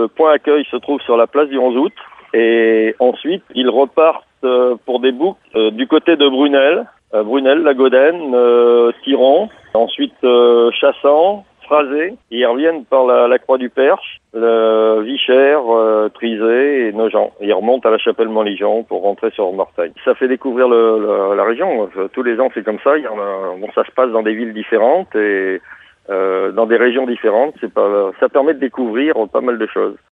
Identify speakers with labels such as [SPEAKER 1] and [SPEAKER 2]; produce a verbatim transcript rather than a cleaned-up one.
[SPEAKER 1] le point accueil se trouve sur la place du onze août. Et ensuite, ils repartent euh, pour des boucles euh, du côté de Brunel, euh, Brunel, La Gaudenne, euh, Tiron, ensuite euh, Chassan, Phrasé. Ils reviennent par la, la Croix du Perche, le Vichères, euh, Trizé et Nogent. Ils remontent à la Chapelle-Montligeon pour rentrer sur Mortagne. Ça fait découvrir le, le, la région. Tous les ans, c'est comme ça. Il y en a, bon, ça se passe dans des villes différentes et euh, dans des régions différentes. C'est pas, ça permet de découvrir pas mal de choses.